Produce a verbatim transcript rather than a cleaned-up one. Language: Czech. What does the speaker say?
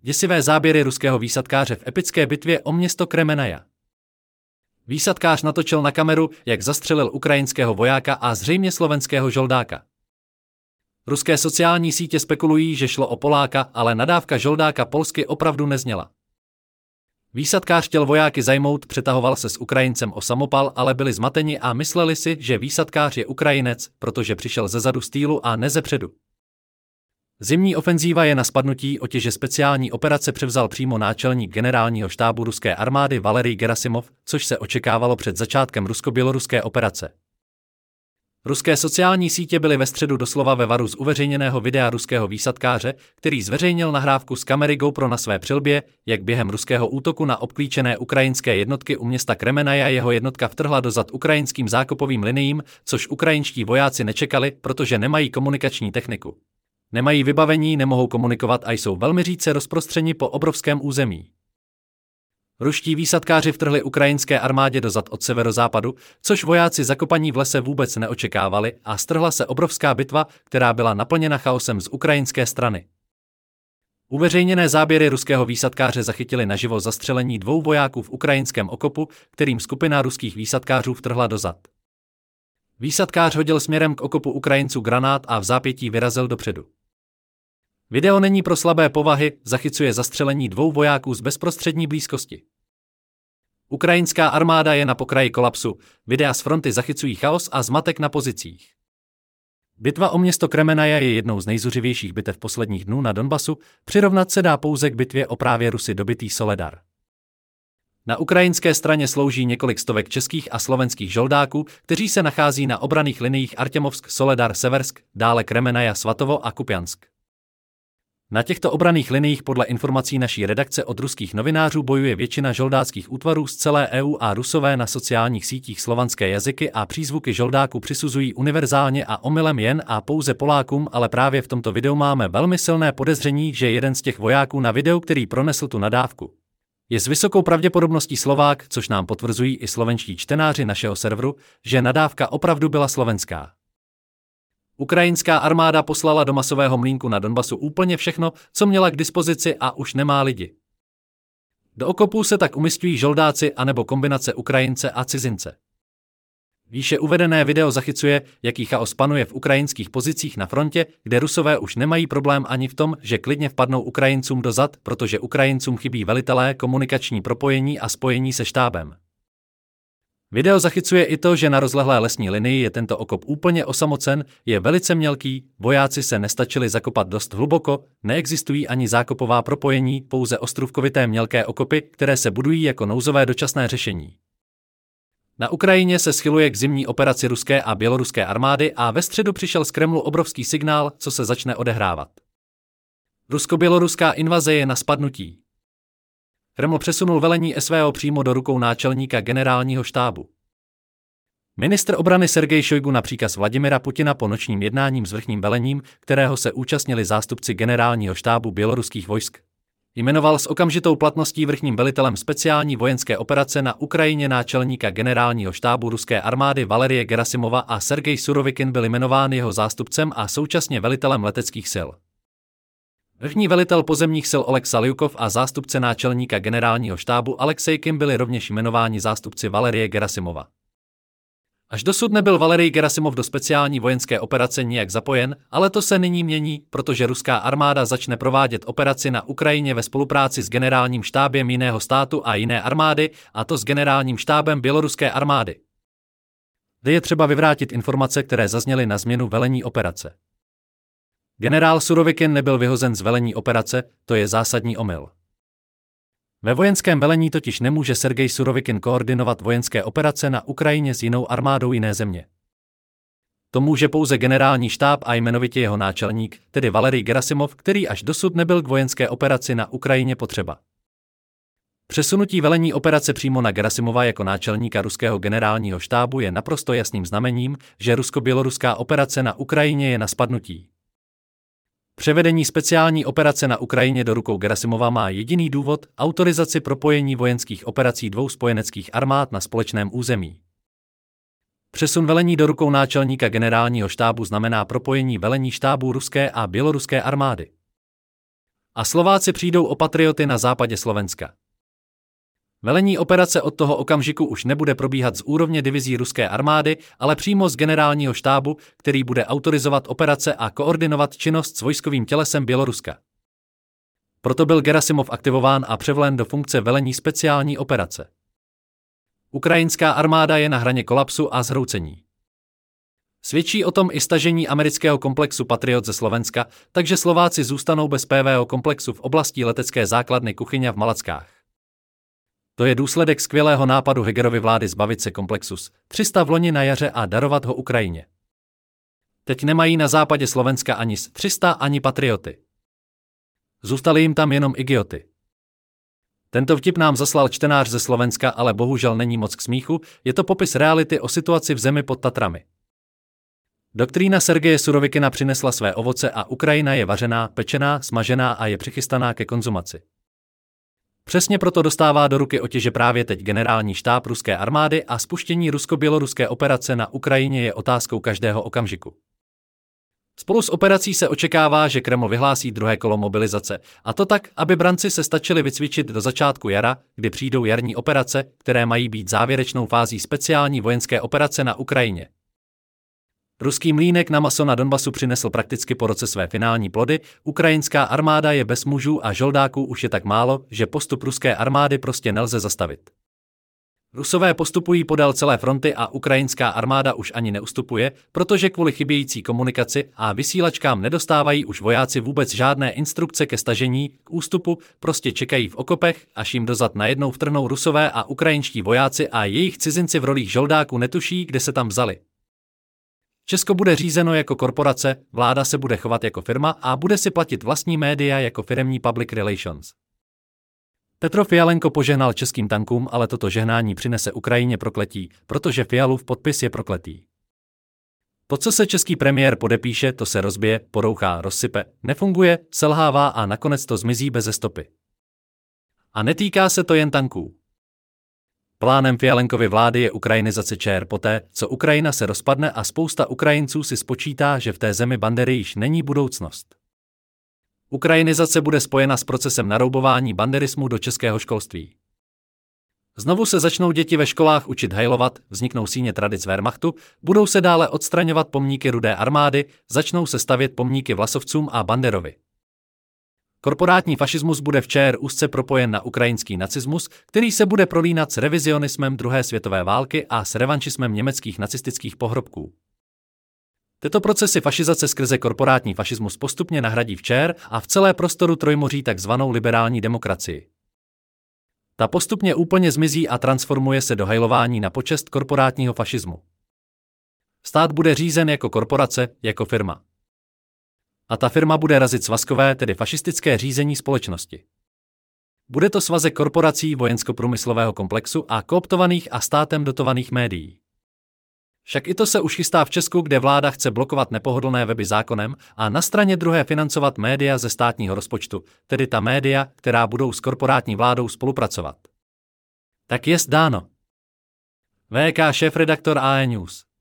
Děsivé záběry ruského výsadkáře v epické bitvě o město Kremenaja. Výsadkář natočil na kameru, jak zastřelil ukrajinského vojáka a zřejmě slovenského žoldáka. Ruské sociální sítě spekulují, že šlo o Poláka, ale nadávka žoldáka polsky opravdu nezněla. Výsadkář chtěl vojáky zajmout, přetahoval se s Ukrajincem o samopal, ale byli zmateni a mysleli si, že výsadkář je Ukrajinec, protože přišel zezadu z týlu a ne zepředu. Zimní ofenzíva je na spadnutí, otěže speciální operace převzal přímo náčelník generálního štábu ruské armády Valerij Gerasimov, což se očekávalo před začátkem rusko-běloruské operace. Ruské sociální sítě byly ve středu doslova ve varu z uveřejněného videa ruského výsadkáře, který zveřejnil nahrávku z kamery GoPro na své přilbě, jak během ruského útoku na obklíčené ukrajinské jednotky u města Kremenaja jeho jednotka vtrhla dozad ukrajinským zákopovým liniím, což ukrajinští vojáci nečekali, protože nemají komunikační techniku. Nemají vybavení, nemohou komunikovat a jsou velmi řídce rozprostřeni po obrovském území. Ruští výsadkáři vtrhli ukrajinské armádě dozad od severozápadu, což vojáci zakopaní v lese vůbec neočekávali, a strhla se obrovská bitva, která byla naplněna chaosem z ukrajinské strany. Uveřejněné záběry ruského výsadkáře zachytily naživo zastřelení dvou vojáků v ukrajinském okopu, kterým skupina ruských výsadkářů vtrhla dozad. Výsadkář hodil směrem k okopu Ukrajinců granát a v zápětí vyrazil dopředu. Video není pro slabé povahy, zachycuje zastřelení dvou vojáků z bezprostřední blízkosti. Ukrajinská armáda je na pokraji kolapsu, videa z fronty zachycují chaos a zmatek na pozicích. Bitva o město Kremenaja je jednou z nejzuřivějších bitev posledních dnů na Donbasu, přirovnat se dá pouze k bitvě o právě Rusy dobitý Soledar. Na ukrajinské straně slouží několik stovek českých a slovenských žoldáků, kteří se nachází na obranných liniích Artěmovsk, Soledar, Seversk, dále Kremenaja, Svatovo a Kupjansk. Na těchto obranných liniích podle informací naší redakce od ruských novinářů bojuje většina žoldáckých útvarů z celé E U a Rusové na sociálních sítích slovanské jazyky a přízvuky žoldáků přisuzují univerzálně a omylem jen a pouze Polákům, ale právě v tomto videu máme velmi silné podezření, že jeden z těch vojáků na videu, který pronesl tu nadávku, je s vysokou pravděpodobností Slovák, což nám potvrzují i slovenští čtenáři našeho serveru, že nadávka opravdu byla slovenská. Ukrajinská armáda poslala do masového mlýnku na Donbasu úplně všechno, co měla k dispozici, a už nemá lidi. Do okopů se tak umisťují žoldáci anebo kombinace Ukrajince a cizince. Výše uvedené video zachycuje, jaký chaos panuje v ukrajinských pozicích na frontě, kde Rusové už nemají problém ani v tom, že klidně vpadnou Ukrajincům do zad, protože Ukrajincům chybí velitelé, komunikační propojení a spojení se štábem. Video zachycuje i to, že na rozlehlé lesní linii je tento okop úplně osamocen, je velice mělký, vojáci se nestačili zakopat dost hluboko, neexistují ani zákopová propojení, pouze ostrůvkovité mělké okopy, které se budují jako nouzové dočasné řešení. Na Ukrajině se schyluje k zimní operaci ruské a běloruské armády a ve středu přišel z Kremlu obrovský signál, co se začne odehrávat. Rusko-běloruská invaze je na spadnutí. Kreml přesunul velení S V O přímo do rukou náčelníka generálního štábu. Ministr obrany Sergej Šojgu na příkaz Vladimira Putina po nočním jednáním s vrchním velením, kterého se účastnili zástupci generálního štábu běloruských vojsk, jmenoval s okamžitou platností vrchním velitelem speciální vojenské operace na Ukrajině náčelníka generálního štábu ruské armády Valerije Gerasimova a Sergej Surovikin byl jmenován jeho zástupcem a současně velitelem leteckých sil. Vrchní velitel pozemních sil Oleg Salyukov a zástupce náčelníka generálního štábu Alexej Kim byli rovněž jmenováni zástupci Valerije Gerasimova. Až dosud nebyl Valerij Gerasimov do speciální vojenské operace nijak zapojen, ale to se nyní mění, protože ruská armáda začne provádět operaci na Ukrajině ve spolupráci s generálním štábem jiného státu a jiné armády, a to s generálním štábem běloruské armády. Zde je třeba vyvrátit informace, které zazněly na změnu velení operace. Generál Surovikin nebyl vyhozen z velení operace, to je zásadní omyl. Ve vojenském velení totiž nemůže Sergej Surovikin koordinovat vojenské operace na Ukrajině s jinou armádou jiné země. To může pouze generální štáb a jmenovitě jeho náčelník, tedy Valerij Gerasimov, který až dosud nebyl k vojenské operaci na Ukrajině potřeba. Přesunutí velení operace přímo na Gerasimova jako náčelníka ruského generálního štábu je naprosto jasným znamením, že rusko-běloruská operace na Ukrajině je na spadnutí. Převedení speciální operace na Ukrajině do rukou Gerasimova má jediný důvod – autorizaci propojení vojenských operací dvou spojeneckých armád na společném území. Přesun velení do rukou náčelníka generálního štábu znamená propojení velení štábů ruské a běloruské armády. A Slováci přijdou o patrioty na západě Slovenska. Velení operace od toho okamžiku už nebude probíhat z úrovně divizí ruské armády, ale přímo z generálního štábu, který bude autorizovat operace a koordinovat činnost s vojskovým tělesem Běloruska. Proto byl Gerasimov aktivován a převelen do funkce velení speciální operace. Ukrajinská armáda je na hraně kolapsu a zhroucení. Svědčí o tom i stažení amerického komplexu Patriot ze Slovenska, takže Slováci zůstanou bez P V O komplexu v oblasti letecké základny Kuchyňa v Malackách. To je důsledek skvělého nápadu Hegerovy vlády zbavit se komplexu S tři sta v loni na jaře a darovat ho Ukrajině. Teď nemají na západě Slovenska ani S tři sta ani Patrioty. Zůstaly jim tam jenom igioty. Tento vtip nám zaslal čtenář ze Slovenska, ale bohužel není moc k smíchu, je to popis reality o situaci v zemi pod Tatrami. Doktrína Sergeje Surovikina přinesla své ovoce a Ukrajina je vařená, pečená, smažená a je přichystaná ke konzumaci. Přesně proto dostává do ruky otěže právě teď generální štáb ruské armády a spuštění rusko-běloruské operace na Ukrajině je otázkou každého okamžiku. Spolu s operací se očekává, že Kreml vyhlásí druhé kolo mobilizace, a to tak, aby branci se stačili vycvičit do začátku jara, kdy přijdou jarní operace, které mají být závěrečnou fází speciální vojenské operace na Ukrajině. Ruský mlýnek na maso na Donbasu přinesl prakticky po roce své finální plody, ukrajinská armáda je bez mužů a žoldáků už je tak málo, že postup ruské armády prostě nelze zastavit. Rusové postupují podél celé fronty a ukrajinská armáda už ani neustupuje, protože kvůli chybějící komunikaci a vysílačkám nedostávají už vojáci vůbec žádné instrukce ke stažení, k ústupu, prostě čekají v okopech, až jim dozad najednou vtrhnou Rusové a ukrajinští vojáci a jejich cizinci v rolích žoldáků netuší, kde se tam vzali. Česko bude řízeno jako korporace, vláda se bude chovat jako firma a bude si platit vlastní média jako firemní public relations. Petro Fialenko požehnal českým tankům, ale toto žehnání přinese Ukrajině prokletí, protože Fialův podpis je prokletý. To, co se český premiér podepíše, to se rozbije, porouchá, rozsype, nefunguje, selhává a nakonec to zmizí beze stopy. A netýká se to jen tanků. Plánem Fialenkovy vlády je ukrajinizace ČR poté, co Ukrajina se rozpadne a spousta Ukrajinců si spočítá, že v té zemi Bandery již není budoucnost. Ukrajinizace bude spojena s procesem naroubování banderismu do českého školství. Znovu se začnou děti ve školách učit hajlovat, vzniknou síně tradic Wehrmachtu, budou se dále odstraňovat pomníky Rudé armády, začnou se stavět pomníky Vlasovcům a Banderovi. Korporátní fašismus bude v ČR úzce propojen na ukrajinský nacismus, který se bude prolínat s revizionismem druhé světové války a s revanšismem německých nacistických pohrobků. Tyto procesy fašizace skrze korporátní fašismus postupně nahradí v ČR a v celé prostoru Trojmoří takzvanou liberální demokracii. Ta postupně úplně zmizí a transformuje se do hajlování na počest korporátního fašismu. Stát bude řízen jako korporace, jako firma. A ta firma bude razit svazkové, tedy fašistické řízení společnosti. Bude to svazek korporací vojensko-průmyslového komplexu a kooptovaných a státem dotovaných médií. Však i to se už chystá v Česku, kde vláda chce blokovat nepohodlné weby zákonem a na straně druhé financovat média ze státního rozpočtu, tedy ta média, která budou s korporátní vládou spolupracovat. Tak jest dáno. V K šéfredaktor A E News.